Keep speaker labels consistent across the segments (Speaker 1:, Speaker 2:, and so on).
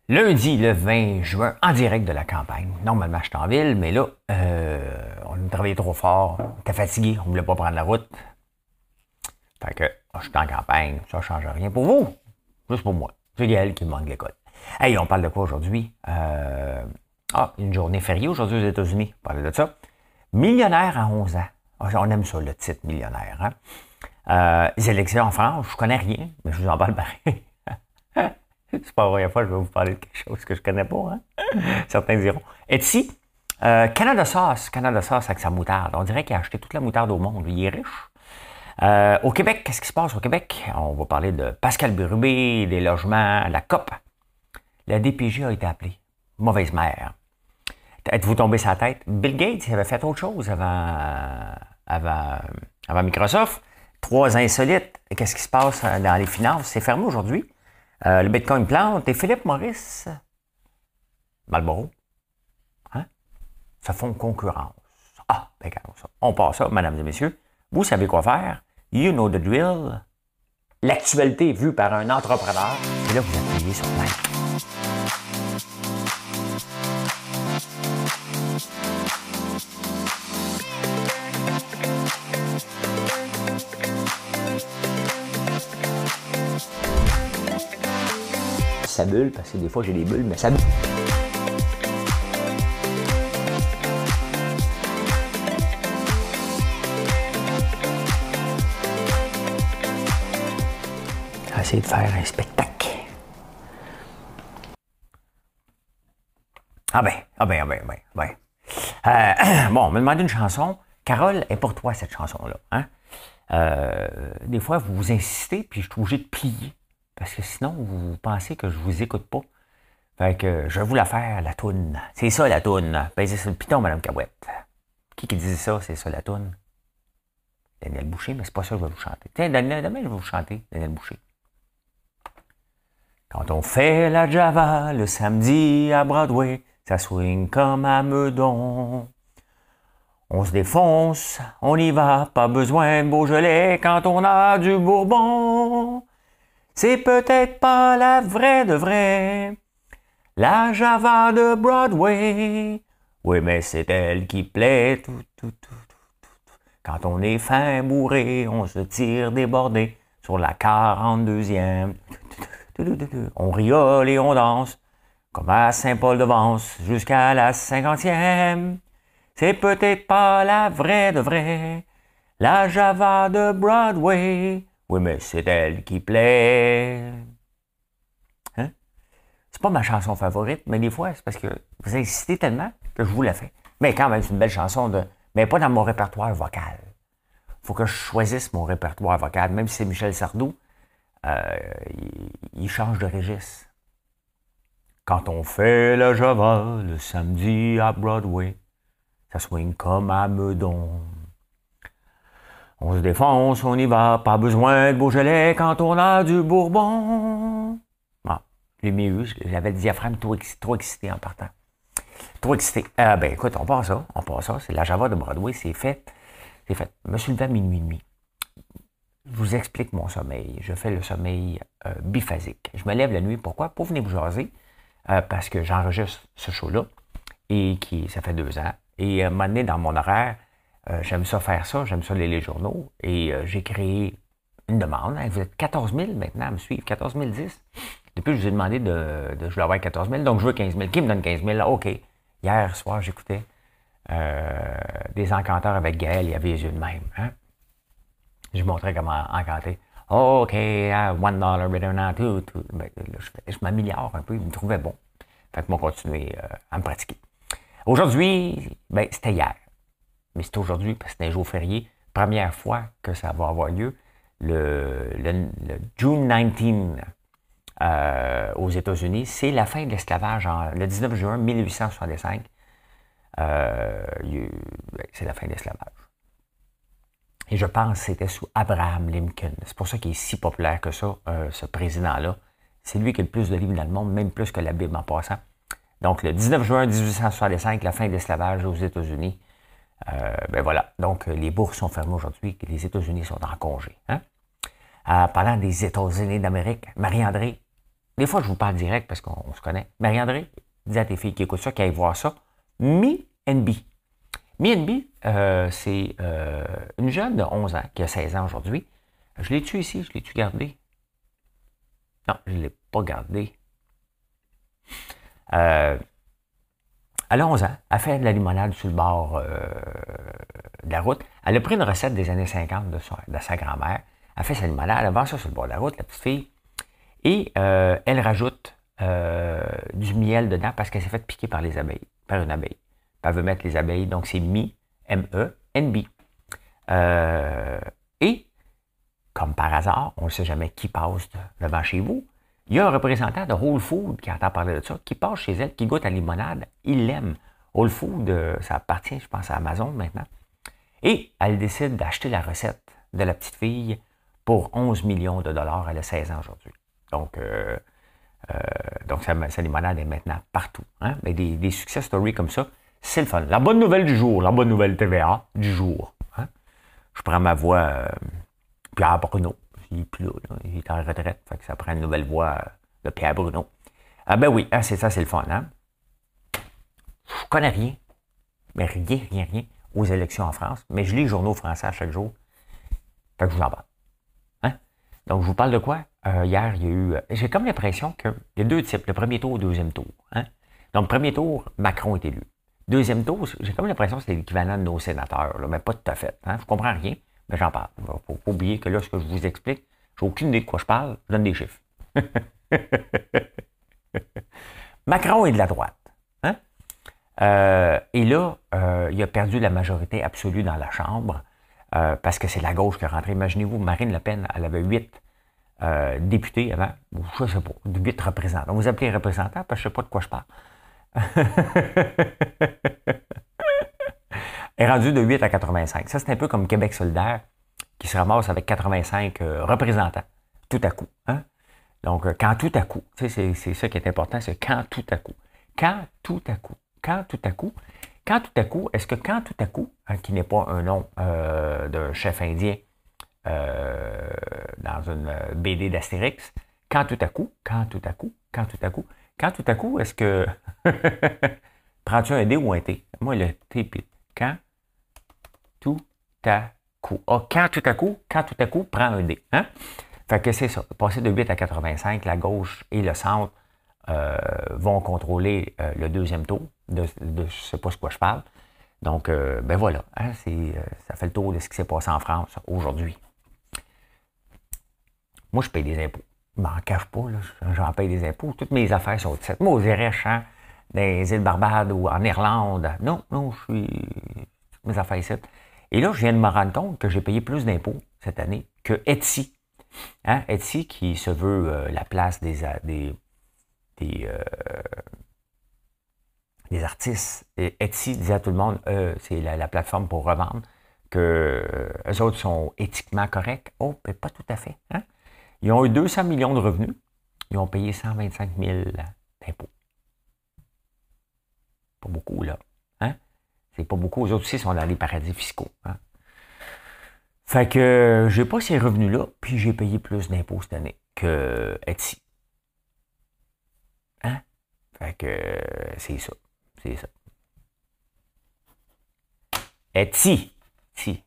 Speaker 1: Lundi, le 20 juin, en direct de la campagne. Normalement, je suis en ville, mais là, on a travaillé trop fort. On était fatigué, on ne voulait pas prendre la route. Fait que, je suis en campagne, ça ne change rien pour vous. Juste pour moi. C'est Gaël qui me manque l'école. Hey, on parle de quoi aujourd'hui? Une journée fériée aujourd'hui aux États-Unis. On parle de ça. Millionnaire à 11 ans. On aime ça, le titre millionnaire. Hein? Les élections en France, je connais rien, mais je vous en parle pareil. C'est pas la première fois que je vais vous parler de quelque chose que je connais pas. Hein? Certains diront. Etsy, Canada Sauce avec sa moutarde. On dirait qu'il a acheté toute la moutarde au monde. Il est riche. Au Québec, qu'est-ce qui se passe au Québec? On va parler de Pascal Bérubé, des logements, la COP. La DPJ a été appelée. Mauvaise mère. Êtes-vous tombé sur la tête? Bill Gates avait fait autre chose avant Microsoft. 3 insolites. Qu'est-ce qui se passe dans les finances? C'est fermé aujourd'hui. Le Bitcoin plante. Et Philippe Maurice, Marlboro, hein? Ça font concurrence. Ben on passe ça, mesdames et messieurs. Vous savez quoi faire. You know the drill. L'actualité vue par un entrepreneur. Et là, vous appuyez sur play. Ça bulle, parce que des fois j'ai des bulles, mais ça bulle. Essayer de faire un spectacle. Bon, on m'a demandé une chanson. Carole est pour toi, cette chanson-là. Hein? Des fois, vous insistez, puis je suis obligé de plier. Parce que sinon, vous pensez que je vous écoute pas. Fait que je vais vous la faire, la toune. C'est ça, la toune. Baisez sur le piton, Madame Cabouette. Qui disait ça, c'est ça, la toune? Daniel Boucher, mais c'est pas ça que je vais vous chanter. Tiens, demain, je vais vous chanter, Daniel Boucher. Quand on fait la Java le samedi à Broadway, ça swing comme à Meudon. On se défonce, on y va, pas besoin de Beaujolais quand on a du Bourbon. C'est peut-être pas la vraie de vraie, la Java de Broadway. Oui, mais c'est elle qui plaît. Quand on est fin bourré, on se tire débordé sur la 42e. On riole et on danse, comme à Saint-Paul-de-Vence, jusqu'à la 50e. C'est peut-être pas la vraie de vraie, la Java de Broadway. Oui, mais c'est elle qui plaît. Hein? C'est pas ma chanson favorite, mais des fois, c'est parce que vous insistez tellement que je vous la fais. Mais quand même, c'est une belle chanson, mais pas dans mon répertoire vocal. Faut que je choisisse mon répertoire vocal, même si c'est Michel Sardou. Il change de registre. Quand on fait la Java le samedi à Broadway, ça swing comme à Meudon. On se défonce, on y va, pas besoin de Beaujolais quand on a du Bourbon. J'ai mis eu, j'avais le diaphragme trop excité en partant. Trop excité. Écoute, on passe ça. C'est la Java de Broadway, c'est fait. Je me suis levé à minuit et demi. Je vous explique mon sommeil. Je fais le sommeil biphasique. Je me lève la nuit. Pourquoi? Pour venir vous jaser. Parce que j'enregistre ce show-là. Et ça fait 2 ans. Et à un moment donné, dans mon horaire, j'aime ça faire ça. J'aime ça lire les journaux. Et j'ai créé une demande. Vous êtes 14 000 maintenant à me suivre. 14 010. Depuis, je vous ai demandé je voulais avoir 14 000. Donc, je veux 15 000. Qui me donne 15 000? OK. Hier soir, j'écoutais des encanteurs avec Gaël. Il y avait les yeux de même. Hein? Je montrais comment encanter. OK, $1 better now, two. Je m'améliore un peu, il me trouvait bon. Fait que moi, continuer à me pratiquer. Aujourd'hui, c'était hier. Mais c'est aujourd'hui, parce que c'est un jour férié. Première fois que ça va avoir lieu. Le June 19 aux États-Unis, c'est la fin de l'esclavage. Le 19 juin 1865, c'est la fin de l'esclavage. Et je pense que c'était sous Abraham Lincoln. C'est pour ça qu'il est si populaire que ça, ce président-là. C'est lui qui a le plus de livres dans le monde, même plus que la Bible en passant. Donc, le 19 juin 1865, la fin de l'esclavage aux États-Unis. Voilà. Donc, les bourses sont fermées aujourd'hui. Les États-Unis sont en congé. Hein? Parlant des États-Unis d'Amérique, Marie-André des fois, je vous parle direct parce qu'on se connaît. Marie-André, dis à tes filles qui écoutent ça, qui aillent voir ça. Me and Bee. Me and Bee, c'est une jeune de 11 ans qui a 16 ans aujourd'hui. Je l'ai-tu ici? Je l'ai-tu gardé? Non, je ne l'ai pas gardé. Elle a 11 ans. Elle fait de la limonade sur le bord de la route. Elle a pris une recette des années 50 de sa grand-mère. Elle fait sa limonade. Elle vend ça sur le bord de la route, la petite fille. Et elle rajoute du miel dedans parce qu'elle s'est fait piquer par les abeilles, par une abeille. Elle veut mettre les abeilles, donc c'est Me, M-E-N-B. Et, comme par hasard, on ne sait jamais qui passe devant chez vous, il y a un représentant de Whole Foods qui entend parler de ça, qui passe chez elle, qui goûte la limonade, il l'aime. Whole Foods, ça appartient, je pense, à Amazon maintenant. Et elle décide d'acheter la recette de la petite fille pour 11 millions de dollars. Elle a 16 ans aujourd'hui. Donc sa limonade est maintenant partout. Hein? Mais des success stories comme ça, c'est le fun. La bonne nouvelle du jour, la bonne nouvelle TVA du jour. Hein? Je prends ma voix, Pierre Bruno. Il est plus là, il est en retraite, fait que ça prend une nouvelle voix de Pierre Bruno. Ah ben oui, c'est ça, c'est le fun. Hein? Je connais rien, mais rien aux élections en France, mais je lis les journaux français à chaque jour. Fait que je vous en parle. Hein? Donc, je vous parle de quoi? Hier, il y a eu... J'ai comme l'impression qu'il y a deux types, le premier tour et le deuxième tour. Hein? Donc, premier tour, Macron est élu. Deuxième tour, j'ai comme l'impression que c'est l'équivalent de nos sénateurs, là, mais pas tout à fait. Hein? Je comprends rien, mais j'en parle. Il ne faut pas oublier que là, ce que je vous explique, j'ai aucune idée de quoi je parle, je donne des chiffres. Macron est de la droite. Hein? Et là, il a perdu la majorité absolue dans la Chambre parce que c'est la gauche qui est rentrée. Imaginez-vous, Marine Le Pen, elle avait 8 députés avant, ou je ne sais pas, 8 représentants. Vous appelez représentants parce que je ne sais pas de quoi je parle. Elle est rendue de 8 à 85. Ça, c'est un peu comme Québec solidaire qui se ramasse avec 85 représentants, tout à coup. Hein? Donc, quand tout à coup, tu sais, c'est ça qui est important, c'est quand tout à coup. Quand tout à coup. Quand tout à coup. Quand tout à coup, est-ce que quand tout à coup, hein, qui n'est pas un nom d'un chef indien dans une BD d'Astérix, quand tout à coup, quand tout à coup, quand tout à coup, quand tout à coup, est-ce que... Prends-tu un D ou un T? Moi, le T, puis quand tout à coup. Ah, quand tout à coup, prends un D. Hein? Fait que c'est ça. Passer de 8 à 85, la gauche et le centre vont contrôler le deuxième tour de je ne sais pas de quoi je parle. Donc, ben voilà. Hein, ça fait le tour de ce qui s'est passé en France aujourd'hui. Moi, je paye des impôts. Je m'en cache pas, là. J'en paye des impôts. Toutes mes affaires sont ici. Moi, aux Erech, hein, dans les îles Barbades ou en Irlande. Non, je suis... Toutes mes affaires ici. Et là, je viens de me rendre compte que j'ai payé plus d'impôts cette année que Etsy. Hein? Etsy qui se veut la place des artistes. Et Etsy disait à tout le monde, c'est la plateforme pour revendre, que eux autres sont éthiquement corrects. Oh, mais pas tout à fait. Hein? Ils ont eu 200 millions de revenus. Ils ont payé 125 000 d'impôts. Pas beaucoup, là. Hein? C'est pas beaucoup. Eux autres aussi sont dans les paradis fiscaux. Hein? Fait que j'ai pas ces revenus-là, puis j'ai payé plus d'impôts cette année que Etsy. Hein? Fait que c'est ça. C'est ça. Etsy. Si.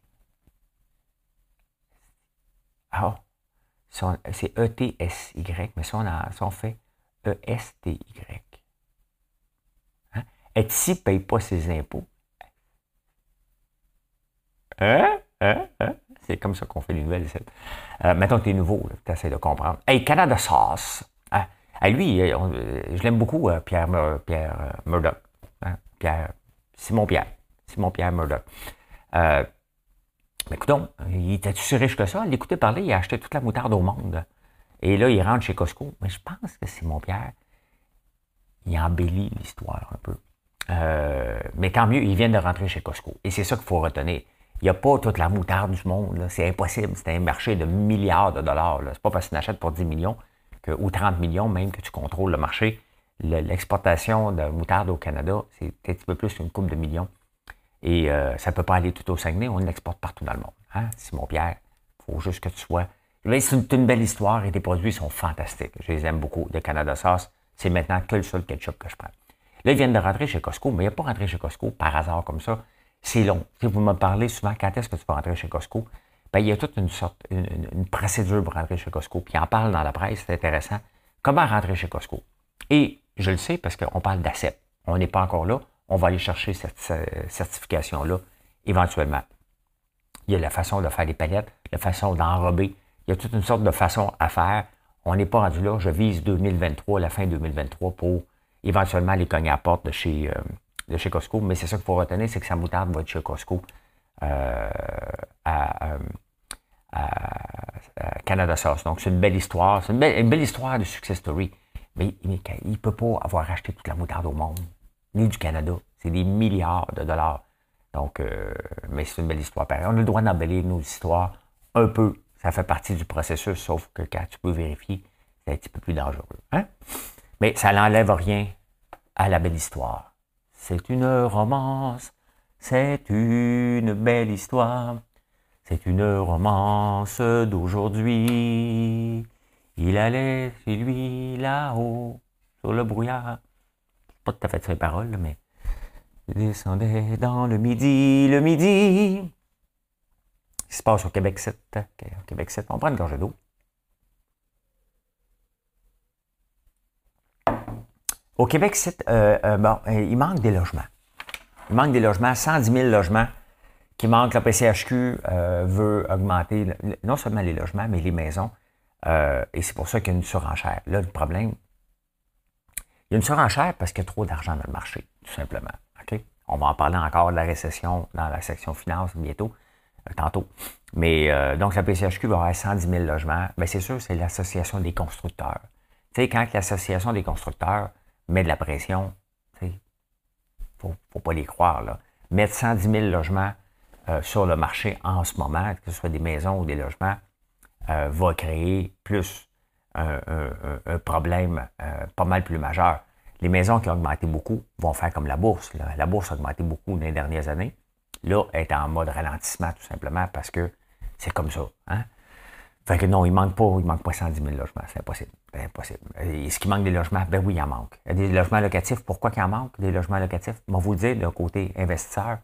Speaker 1: Ah. C'est E-T-S-Y, mais si on fait E-S-T-Y. Hein? Etsy ne paye pas ses impôts. C'est comme ça qu'on fait les nouvelles ici. Mettons que tu es nouveau, tu essaies de comprendre. Hey, Canada Sauce. Hein? Hey, lui, je l'aime beaucoup, Pierre Murdoch. Hein? Simon Pierre Murdoch. Mais écoute, il était-tu si riche que ça? L'écouter parler, il a acheté toute la moutarde au monde. Et là, il rentre chez Costco. Mais je pense que Simon Pierre, il embellit l'histoire un peu. Mais tant mieux, il vient de rentrer chez Costco. Et c'est ça qu'il faut retenir. Il n'y a pas toute la moutarde du monde. Là. C'est impossible. C'est un marché de milliards de dollars. C'est pas parce que tu achètes pour 10 millions ou 30 millions même que tu contrôles le marché. L'exportation de moutarde au Canada, c'est un petit peu plus qu'une couple de millions. Et ça ne peut pas aller tout au Saguenay, on l'exporte partout dans le monde. Hein? Simon Pierre, il faut juste que tu sois Mais c'est une belle histoire et les produits sont fantastiques. Je les aime beaucoup. De Canada Sauce, c'est maintenant que le seul ketchup que je prends. Là, ils viennent de rentrer chez Costco, mais il n'y a pas rentré chez Costco par hasard comme ça. C'est long. Si vous me parlez souvent, quand est-ce que tu vas rentrer chez Costco? Ben, il y a toute une procédure pour rentrer chez Costco. Puis, ils en parlent dans la presse, c'est intéressant. Comment rentrer chez Costco? Et je le sais parce qu'on parle d'ACEP. On n'est pas encore là. On va aller chercher cette certification-là éventuellement. Il y a la façon de faire des palettes, la façon d'enrober. Il y a toute une sorte de façon à faire. On n'est pas rendu là. Je vise 2023, la fin 2023, pour éventuellement les cogner à la porte de chez Costco. Mais c'est ça qu'il faut retenir, c'est que sa moutarde va être chez Costco à Canada Sauce. Donc, c'est une belle histoire. C'est une belle histoire de success story. Mais il ne peut pas avoir acheté toute la moutarde au monde, ni du Canada. C'est des milliards de dollars. Donc, mais c'est une belle histoire. Pareil. On a le droit d'embellir nos histoires un peu. Ça fait partie du processus, sauf que quand tu peux vérifier, c'est un petit peu plus dangereux. Hein? Mais ça n'enlève rien à la belle histoire. C'est une romance, c'est une belle histoire. C'est une romance d'aujourd'hui. Il allait chez lui là-haut, sur le brouillard. Pas tout à fait ces paroles, mais... Il descendait dans le midi, le midi. Ce qui se passe au Québec 7. Au Québec 7, on prend une gorgée d'eau. Au Québec 7, il manque des logements. Il manque des logements, 110 000 logements qui manquent. La PCHQ veut augmenter non seulement les logements, mais les maisons. Et c'est pour ça qu'il y a une surenchère. Là, le problème, il y a une surenchère parce qu'il y a trop d'argent dans le marché, tout simplement. Okay? On va en parler encore de la récession dans la section finance bientôt, tantôt. Mais donc, la PCHQ va avoir 110 000 logements. Bien, c'est sûr, c'est l'Association des constructeurs. Tu sais, quand l'Association des constructeurs met de la pression, tu sais, faut pas les croire, là. Mettre 110 000 logements sur le marché en ce moment, que ce soit des maisons ou des logements, va créer plus un problème pas mal plus majeur. Les maisons qui ont augmenté beaucoup vont faire comme la bourse. Là. La bourse a augmenté beaucoup dans les dernières années. Là, elle est en mode ralentissement, tout simplement, parce que c'est comme ça. Hein? Fait que non, il manque pas 110 000 logements. C'est impossible. C'est impossible. Est-ce qu'il manque des logements? Ben oui, il en manque. Il y a des logements locatifs. Pourquoi qu'il en manque, des logements locatifs? Je vais vous le dire, d'un côté investisseur,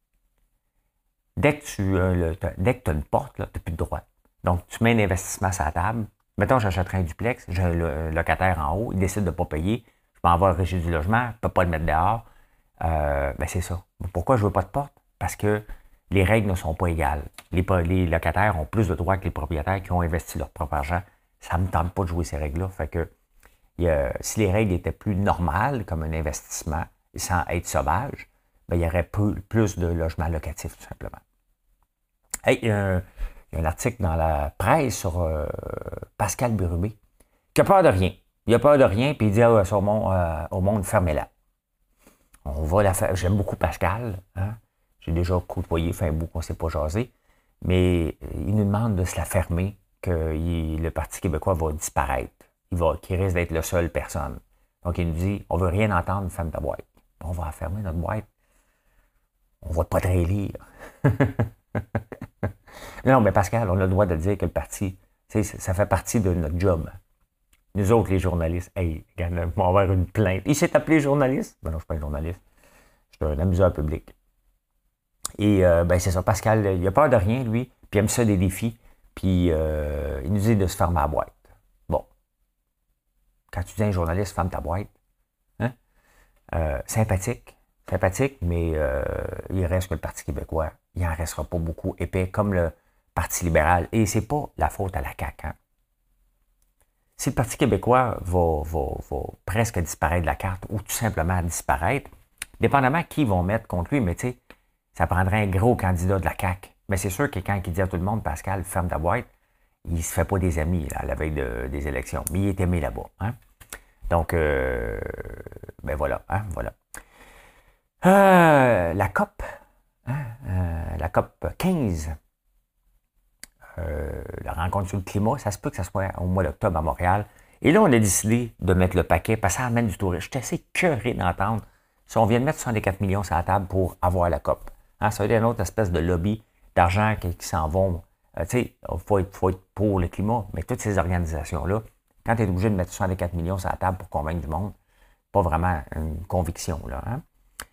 Speaker 1: dès que tu as une porte, tu n'as plus de droit. Donc, tu mets un investissement sur la table. Mettons, j'achèterai un duplex, j'ai un locataire en haut, il décide de ne pas payer, je m'en vais au régie du logement, je ne peux pas le mettre dehors. Ben c'est ça. Pourquoi je ne veux pas de porte? Parce que les règles ne sont pas égales. Les locataires ont plus de droits que les propriétaires qui ont investi leur propre argent. Ça ne me tente pas de jouer ces règles-là. Fait que si les règles étaient plus normales, comme un investissement, sans être sauvage, ben, il y aurait plus de logements locatifs, tout simplement. Hey, il y a un article dans la presse sur Pascal Bérubé, qui a peur de rien. Il a peur de rien, puis il dit au monde, fermez-la. On va la faire. J'aime beaucoup Pascal. Hein? J'ai déjà côtoyé, fait un bout qu'on ne s'est pas jasé. Mais il nous demande de se la fermer, que le Parti québécois va disparaître. Qu'il risque d'être la seule personne. Donc, il nous dit, on ne veut rien entendre, ferme ta boîte. On va fermer notre boîte. On ne va pas te réélire. Non, mais Pascal, on a le droit de dire que le parti, ça fait partie de notre job. Nous autres, les journalistes, hey, on va avoir une plainte. Il s'est appelé journaliste? Ben non, je ne suis pas un journaliste. Je suis un amuseur public. Et ben c'est ça, Pascal, il a peur de rien, lui, puis il aime ça des défis, puis il nous dit de se fermer la boîte. Bon. Quand tu dis à un journaliste, ferme ta boîte, hein? Sympathique, mais il reste que le Parti québécois, il n'en restera pas beaucoup épais, comme le Parti libéral. Et c'est pas la faute à la CAQ. Hein? Si le Parti québécois va presque disparaître de la carte, ou tout simplement disparaître, dépendamment qui vont mettre contre lui, mais tu sais, ça prendrait un gros candidat de la CAQ. Mais c'est sûr que quand il dit à tout le monde, Pascal, ferme ta boîte, il ne se fait pas des amis là, à la veille des élections. Mais il est aimé là-bas. Hein? Donc, ben voilà. Hein, voilà. La COP, hein, la COP 15, la rencontre sur le climat, ça se peut que ça soit au mois d'octobre à Montréal. Et là, on a décidé de mettre le paquet parce que ça amène du tourisme. Je suis assez curé d'entendre si on vient de mettre 64 millions sur la table pour avoir la COP. Hein, ça veut dire une autre espèce de lobby d'argent qui s'en vont tu sais, faut être pour le climat, mais toutes ces organisations-là, quand tu es obligé de mettre 64 millions sur la table pour convaincre du monde, pas vraiment une conviction, là. Hein?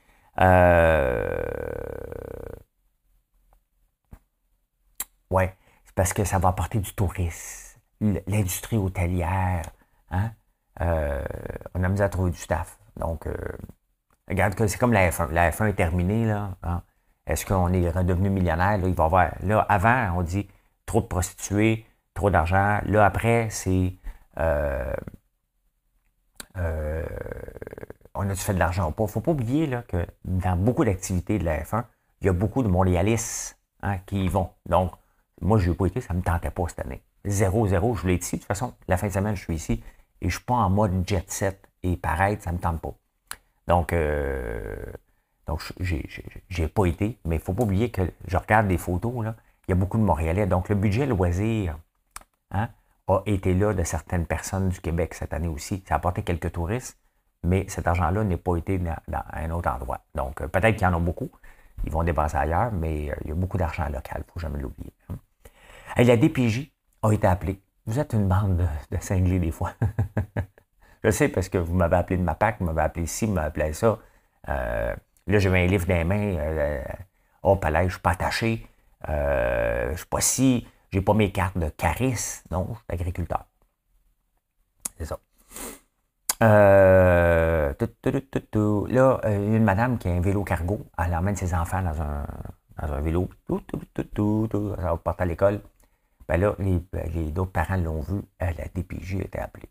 Speaker 1: Ouais, c'est parce que ça va apporter du tourisme, l'industrie hôtelière, hein? On a mis à trouver du staff. Donc, regarde que c'est comme la F1. La F1 est terminée, là. Hein? Est-ce qu'on est redevenu millionnaire? Là, il va y avoir. Là, avant, on dit trop de prostituées, trop d'argent. Là, après, c'est euh, euh, on a-tu fait de l'argent ou pas? Il ne faut pas oublier là, que dans beaucoup d'activités de la F1, il y a beaucoup de Montréalistes hein, qui y vont. Donc, moi, je n'y ai pas été, ça ne me tentait pas cette année. 0-0, je l'ai ici. De toute façon, la fin de semaine, je suis ici et je ne suis pas en mode jet set. Et pareil, ça ne me tente pas. Donc j'ai pas été, mais il ne faut pas oublier que je regarde des photos, là, il y a beaucoup de Montréalais. Donc, le budget loisir hein, a été là de certaines personnes du Québec cette année aussi. Ça a apporté quelques touristes, mais cet argent-là n'a pas été dans un autre endroit. Donc, peut-être qu'il y en a beaucoup. Ils vont dépenser ailleurs, mais il y a beaucoup d'argent local, il ne faut jamais l'oublier. Et la DPJ a été appelée. Vous êtes une bande de cinglés des fois. Je sais parce que vous m'avez appelé de ma PAC, vous m'avez appelé ci, vous m'avez appelé ça. Là, j'avais un livre dans les mains. Oh, palais, je ne suis pas attaché. Je ne suis pas si. J'ai pas mes cartes de Caris. Non, je suis agriculteur. C'est ça. Là, il y a une madame qui a un vélo cargo. Elle emmène ses enfants dans un vélo. Ça va partir à l'école. Ben là, d'autres parents l'ont vu. La DPJ a été appelée.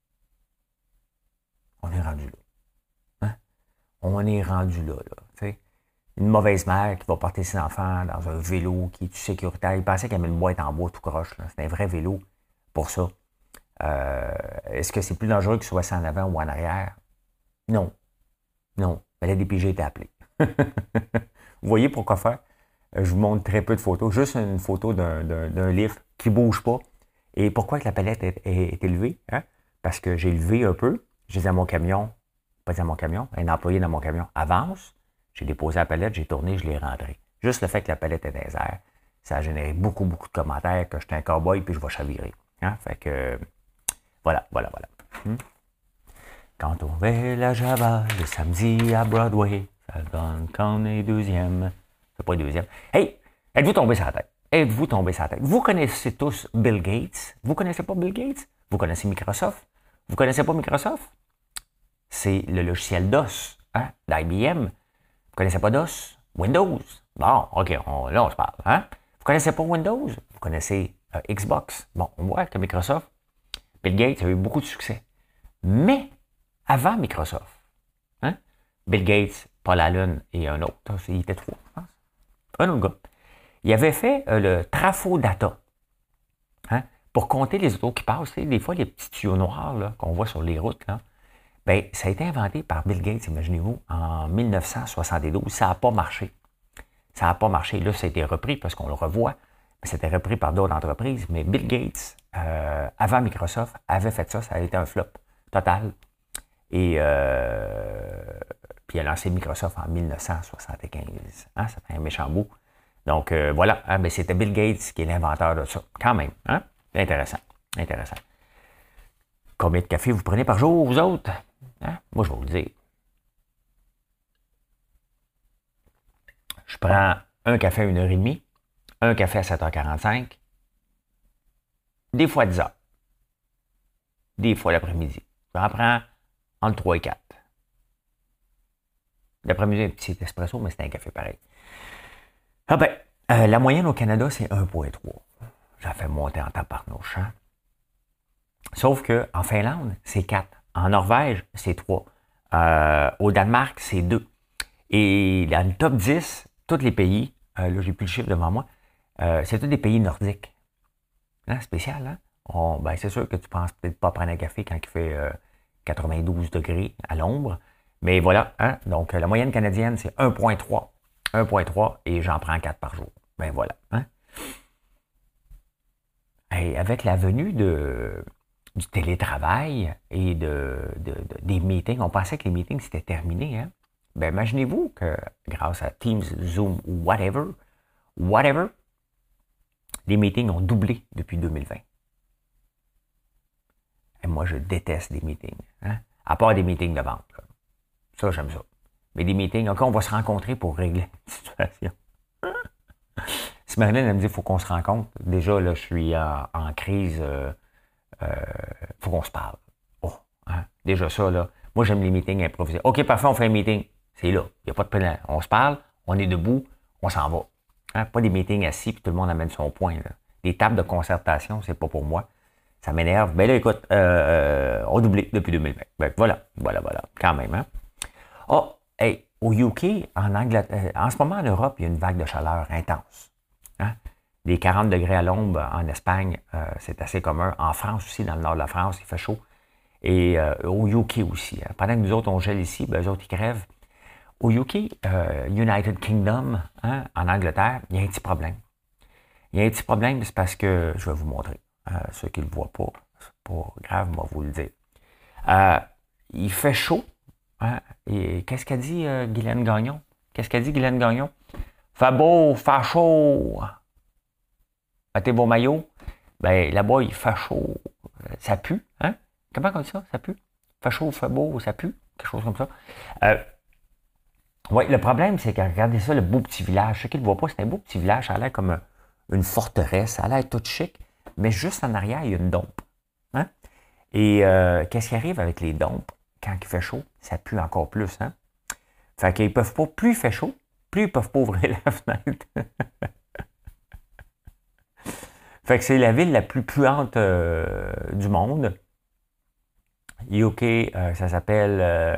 Speaker 1: On est rendu là. Hein? On est rendu là. T'sais. Une mauvaise mère qui va porter ses enfants dans un vélo qui est sécuritaire. Il pensait qu'il y avait une boîte en bois tout croche. C'est un vrai vélo pour ça. Est-ce que c'est plus dangereux que ce soit en avant ou en arrière? Non. Non. Mais la DPJ était appelée. Vous voyez pourquoi faire? Je vous montre très peu de photos. Juste une photo d'un livre qui ne bouge pas. Et pourquoi que la palette est élevée? Hein? Parce que j'ai levé un peu. J'ai dit à mon camion, pas dit à mon camion, un employé dans mon camion avance. J'ai déposé la palette, j'ai tourné, je l'ai rentrée. Juste le fait que la palette est dans les airs, ça a généré beaucoup, beaucoup de commentaires que j'étais un cow-boy puis je vais chavirer. Hein? Fait que, voilà. Quand on fait la Java le samedi à Broadway, ça donne qu'on est deuxième. C'est pas deuxième. Hey, êtes-vous tombé sur la tête? Êtes-vous tombé sur la tête? Vous connaissez tous Bill Gates? Vous connaissez pas Bill Gates? Vous connaissez Microsoft? Vous connaissez pas Microsoft? C'est le logiciel DOS hein, d'IBM. Vous connaissez pas DOS? Windows? Bon, OK, là, on se parle. Hein? Vous connaissez pas Windows? Vous connaissez Xbox? Bon, on voit que Microsoft, Bill Gates a eu beaucoup de succès. Mais, avant Microsoft, hein? Bill Gates, Paul Allen et un autre, il était trois, je pense. Un autre gars. Il avait fait le Trafo Data. Hein? Pour compter les autos qui passent, des fois, les petits tuyaux noirs là, qu'on voit sur les routes, là, ben, ça a été inventé par Bill Gates, imaginez-vous, en 1972. Ça n'a pas marché. Ça n'a pas marché. Là, ça a été repris parce qu'on le revoit. Mais c'était repris par d'autres entreprises. Mais Bill Gates, avant Microsoft, avait fait ça. Ça a été un flop total. Et puis il a lancé Microsoft en 1975. Hein, ça fait un méchant bout. Donc voilà, hein, ben, c'était Bill Gates qui est l'inventeur de ça. Quand même. Hein? Intéressant. Intéressant. Combien de café vous prenez par jour, vous autres? Hein? Moi, je vais vous le dire. Je prends un café à 1h30, un café à 7h45, des fois à 10h, des fois l'après-midi. J'en prends entre 3 et 4. L'après-midi, un petit espresso, mais c'est un café pareil. Ah ben, la moyenne au Canada, c'est 1,3. Ça fait monter en tabarnouche, hein? Sauf qu'en Finlande, c'est 4. En Norvège, c'est 3. Au Danemark, c'est 2. Et dans le top 10, tous les pays, là, j'ai plus le chiffre devant moi, c'est tous des pays nordiques. Hein, spécial, hein? Ben, c'est sûr que tu penses peut-être pas prendre un café quand il fait 92 degrés à l'ombre. Mais voilà, hein? Donc la moyenne canadienne, c'est 1,3. 1,3 et j'en prends 4 par jour. Ben voilà. Hein? Et avec la venue du télétravail et des meetings, on pensait que les meetings c'était terminé. Hein? Ben imaginez-vous que grâce à Teams, Zoom ou whatever, Les meetings ont doublé depuis 2020. Et moi, je déteste les meetings. Hein? À part des meetings de vente. Là. Ça, j'aime ça. Mais des meetings, OK, on va se rencontrer pour régler la situation. Si Marilyn, elle me dit, il faut qu'on se rencontre. Déjà, là, je suis en crise. Faut qu'on se parle. Oh, hein? Déjà ça, là. Moi, j'aime les meetings improvisés. OK, parfait, on fait un meeting. C'est là. Il n'y a pas de problème. On se parle, on est debout, on s'en va. Hein? Pas des meetings assis, puis tout le monde amène son point. Là. Des tables de concertation, c'est pas pour moi. Ça m'énerve. Ben là, écoute, on doublé depuis 2020. Ben, voilà, quand même. Hein? Oh, hey, au UK, en Angleterre, en ce moment en Europe, il y a une vague de chaleur intense. Hein? Les 40 degrés à l'ombre en Espagne, c'est assez commun. En France aussi, dans le nord de la France, il fait chaud. Et au UK aussi. Hein? Pendant que nous autres, on gèle ici, ben, eux autres, ils crèvent. Au UK, United Kingdom, hein, en Angleterre, il y a un petit problème. Il y a un petit problème, c'est parce que, je vais vous montrer. Ceux qui ne le voient pas, c'est pas grave, moi, vous le dire. Il fait chaud. Hein, et qu'est-ce qu'a dit Guylaine Gagnon? Qu'est-ce qu'a dit Guylaine Gagnon? Fait beau, fait chaud. Mettez vos maillots. Ben, là-bas, il fait chaud. Ça pue, hein? Comment on dit ça? Ça pue? Fait chaud, fait beau, ça pue? Quelque chose comme ça. Oui, le problème, c'est que regardez ça, le beau petit village. Ceux qui ne le voient pas, c'est un beau petit village. Ça a l'air comme une forteresse. Ça a l'air tout chic. Mais juste en arrière, il y a une dompe. Hein? Et qu'est-ce qui arrive avec les dompes? Quand il fait chaud, ça pue encore plus. Hein? Fait qu'ils peuvent pas, plus il fait chaud, plus ils peuvent pas ouvrir la fenêtre. Fait que c'est la ville la plus puante du monde. UK, ça s'appelle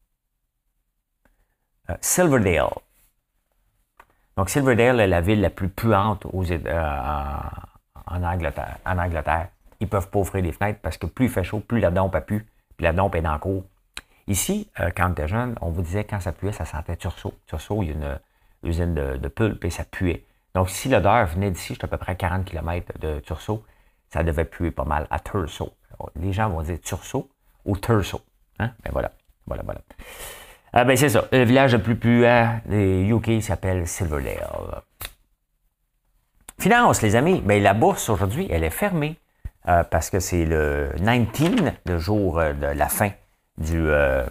Speaker 1: Silverdale. Donc Silverdale est la ville la plus puante en Angleterre. Ils peuvent pas ouvrir les fenêtres parce que plus il fait chaud, plus la dompe a pu, puis la dompe est dans le cours. Ici, quand tu étais jeune, on vous disait quand ça puait, ça sentait Tursault. Tursault, il y a une usine de pulpe et ça puait. Donc, si l'odeur venait d'ici, j'étais à peu près à 40 km de Tursault, ça devait puer pas mal à Tursault. Les gens vont dire Tursault ou Tursault. Hein? Ben voilà. Ben c'est ça. Le village le plus puant des UK s'appelle Silverdale. Finance, les amis. Ben, la bourse aujourd'hui, elle est fermée parce que c'est le 19, le jour de la fin de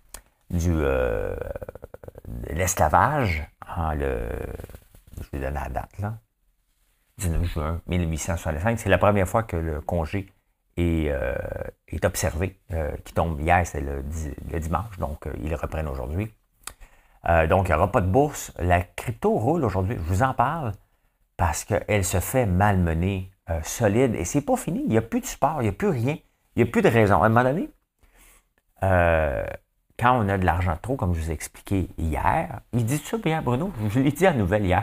Speaker 1: l'esclavage. Je vais donner la date, là. 19 juin 1865. C'est la première fois que le congé est observé, qui tombe hier, c'est le dimanche, donc ils le reprennent aujourd'hui. Donc, il n'y aura pas de bourse. La crypto roule aujourd'hui. Je vous en parle parce qu'elle se fait malmener, solide, et c'est pas fini. Il n'y a plus de support, il n'y a plus rien. Il n'y a plus de raison. À un moment donné, quand on a de l'argent trop, comme je vous ai expliqué hier, il dit ça bien, Bruno? Je l'ai dit à la nouvelle hier.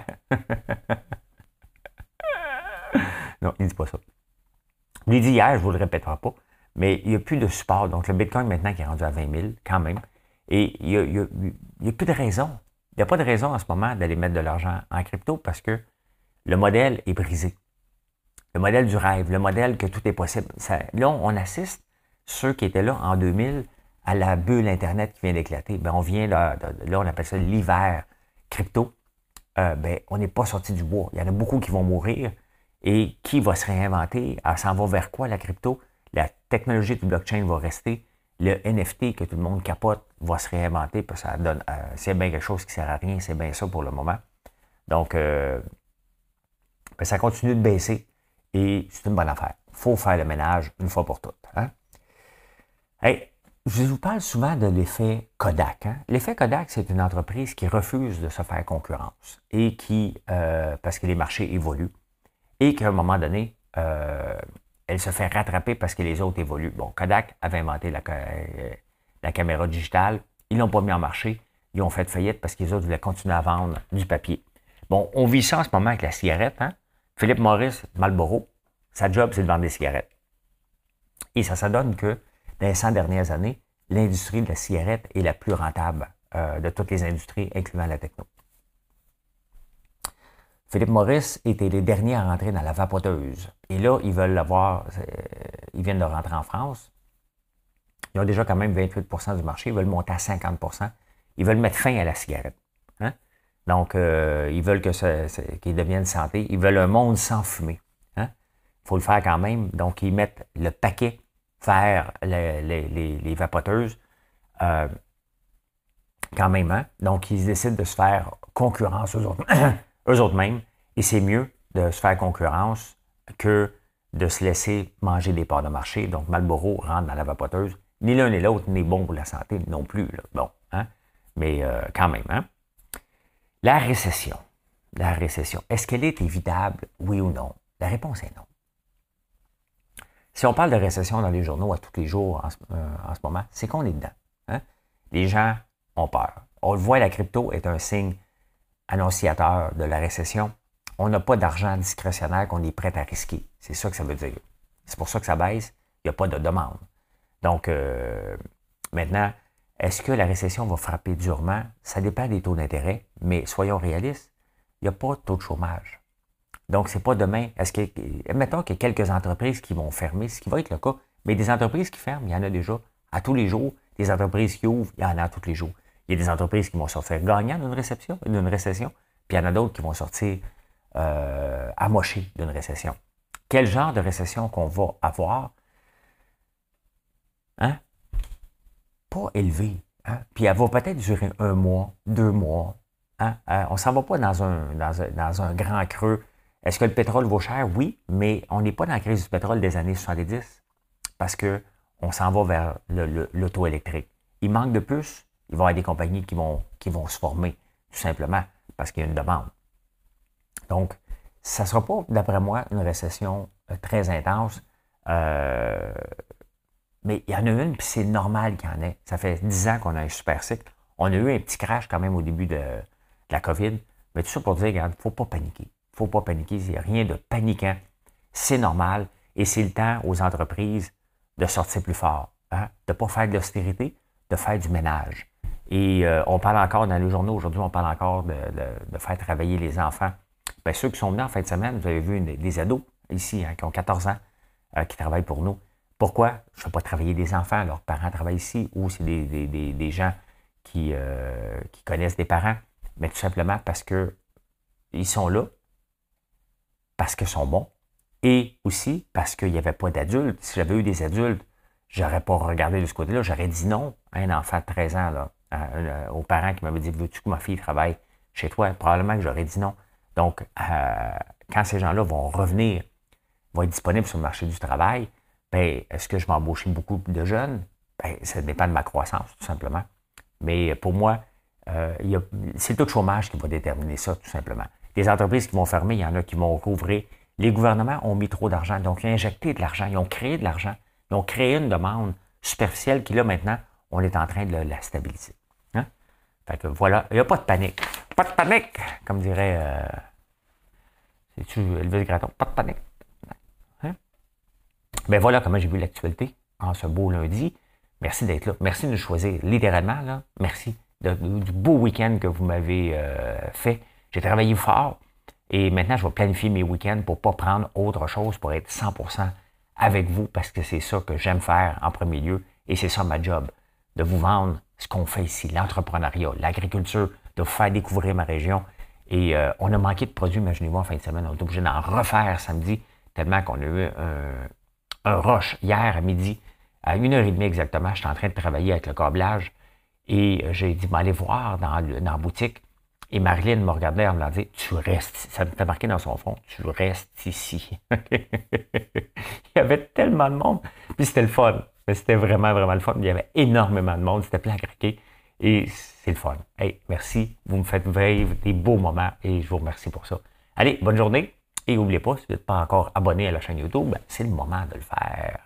Speaker 1: Non, il ne dit pas ça. Je l'ai dit hier, je ne vous le répéterai pas, mais il n'y a plus de support. Donc, le Bitcoin, maintenant, qui est rendu à 20 000, quand même, et il n'y a plus de raison. Il n'y a pas de raison en ce moment d'aller mettre de l'argent en crypto parce que le modèle est brisé. Le modèle du rêve, le modèle que tout est possible. Là, on assiste, ceux qui étaient là en 2000, à la bulle Internet qui vient d'éclater. Ben, on vient là, on appelle ça l'hiver crypto. Ben, on n'est pas sorti du bois. Il y en a beaucoup qui vont mourir. Et qui va se réinventer? Elle s'en va vers quoi, la crypto? La technologie du blockchain va rester. Le NFT que tout le monde capote va se réinventer. Parce que ça donne, c'est bien quelque chose qui ne sert à rien. C'est bien ça pour le moment. Donc, ben, ça continue de baisser. Et c'est une bonne affaire. Il faut faire le ménage une fois pour toutes. Hein? Hey, je vous parle souvent de l'effet Kodak. Hein? L'effet Kodak, c'est une entreprise qui refuse de se faire concurrence et qui, parce que les marchés évoluent, et qu'à un moment donné, elle se fait rattraper parce que les autres évoluent. Bon, Kodak avait inventé la caméra digitale, ils ne l'ont pas mis en marché, ils ont fait faillite parce que les autres voulaient continuer à vendre du papier. Bon, on vit ça en ce moment avec la cigarette. Hein? Philippe Morris, Marlboro, sa job, c'est de vendre des cigarettes. Et ça donne que dans les 100 dernières années, l'industrie de la cigarette est la plus rentable de toutes les industries, incluant la techno. Philippe Morris était les derniers à rentrer dans la vapoteuse. Et là, ils veulent l'avoir, ils viennent de rentrer en France. Ils ont déjà quand même 28% du marché, ils veulent monter à 50%. Ils veulent mettre fin à la cigarette. Hein? Donc, ils veulent qu'ils deviennent santé. Ils veulent un monde sans fumée. Hein? Il faut le faire quand même. Donc, ils mettent le paquet vers les vapoteuses quand même. Hein? Donc, ils décident de se faire concurrence eux autres mêmes. Et c'est mieux de se faire concurrence que de se laisser manger des parts de marché. Donc, Marlboro rentre dans la vapoteuse. Ni l'un ni l'autre n'est bon pour la santé non plus. Là. Bon, hein? Mais quand même. Hein? La récession. La récession. Est-ce qu'elle est évitable, oui ou non? La réponse est non. Si on parle de récession dans les journaux à tous les jours en ce moment, c'est qu'on est dedans. Hein? Les gens ont peur. On le voit, la crypto est un signe annonciateur de la récession. On n'a pas d'argent discrétionnaire qu'on est prêt à risquer. C'est ça que ça veut dire. C'est pour ça que ça baisse. Il n'y a pas de demande. Donc, maintenant, est-ce que la récession va frapper durement? Ça dépend des taux d'intérêt, mais soyons réalistes, il n'y a pas de taux de chômage. Donc, c'est pas demain. Mettons qu'il y a quelques entreprises qui vont fermer, ce qui va être le cas, mais des entreprises qui ferment, il y en a déjà à tous les jours. Des entreprises qui ouvrent, il y en a tous les jours. Il y a des entreprises qui vont sortir gagnants d'une récession, puis il y en a d'autres qui vont sortir amochés d'une récession. Quel genre de récession qu'on va avoir? Hein? Pas élevé. Hein? Puis elle va peut-être durer 1 mois, 2 mois. Hein? On ne s'en va pas dans un grand creux. Est-ce que le pétrole vaut cher? Oui, mais on n'est pas dans la crise du pétrole des années 70 parce qu'on s'en va vers l'auto électrique. Il manque de puces, il va y avoir des compagnies qui vont se former, tout simplement, parce qu'il y a une demande. Donc, ça ne sera pas, d'après moi, une récession très intense. Mais il y en a une, puis c'est normal qu'il y en ait. Ça fait 10 ans qu'on a un super cycle. On a eu un petit crash quand même au début de la COVID. Mais tout ça pour dire, regarde, il ne faut pas paniquer. Il ne faut pas paniquer. Il n'y a rien de paniquant. C'est normal. Et c'est le temps aux entreprises de sortir plus fort. Hein? De ne pas faire de l'austérité, de faire du ménage. Et on parle encore dans les journaux, aujourd'hui, on parle encore de faire travailler les enfants. Bien, ceux qui sont venus en fin de semaine, vous avez vu des ados ici, hein, qui ont 14 ans, qui travaillent pour nous. Pourquoi? Je ne fais pas travailler des enfants, leurs parents travaillent ici, ou c'est des gens qui connaissent des parents, mais tout simplement parce qu'ils sont là, parce qu'ils sont bons, et aussi parce qu'il n'y avait pas d'adultes. Si j'avais eu des adultes, je n'aurais pas regardé de ce côté-là, j'aurais dit non à un enfant de 13 ans, là, aux parents qui m'avaient dit « Veux-tu que ma fille travaille chez toi? » Probablement que j'aurais dit non. Donc, quand ces gens-là vont revenir, vont être disponibles sur le marché du travail, bien, est-ce que je vais embaucher beaucoup de jeunes? Bien, ça dépend de ma croissance, tout simplement. Mais pour moi, c'est le taux de chômage qui va déterminer ça, tout simplement. Les entreprises qui vont fermer, il y en a qui vont rouvrir. Les gouvernements ont mis trop d'argent, donc ils ont injecté de l'argent, ils ont créé de l'argent, ils ont créé une demande superficielle qui, là, maintenant, on est en train de la stabiliser. Hein? Fait que voilà, il n'y a pas de panique. Pas de panique, comme dirait... c'est-tu Elvis Gratton? Pas de panique. Ben voilà comment j'ai vu l'actualité en ce beau lundi. Merci d'être là. Merci de nous choisir littéralement. Là. Merci du beau week-end que vous m'avez fait. J'ai travaillé fort et maintenant, je vais planifier mes week-ends pour ne pas prendre autre chose, pour être 100% avec vous parce que c'est ça que j'aime faire en premier lieu et c'est ça ma job, de vous vendre ce qu'on fait ici, l'entrepreneuriat, l'agriculture, de vous faire découvrir ma région. Et on a manqué de produits, imaginez-vous, en fin de semaine. On est obligé d'en refaire samedi tellement qu'on a eu un rush hier à midi, à 1h30 exactement. J'étais en train de travailler avec le câblage et j'ai dit, allez voir dans la boutique. Et Marilyn me regardait en me disant, tu restes, ça me fait marqué dans son fond, tu restes ici. Il y avait tellement de monde, puis c'était le fun. C'était vraiment, vraiment le fun. Il y avait énormément de monde, c'était plein à craquer et c'est le fun. Hey, merci, vous me faites vivre des beaux moments et je vous remercie pour ça. Allez, bonne journée et n'oubliez pas, si vous n'êtes pas encore abonné à la chaîne YouTube, c'est le moment de le faire.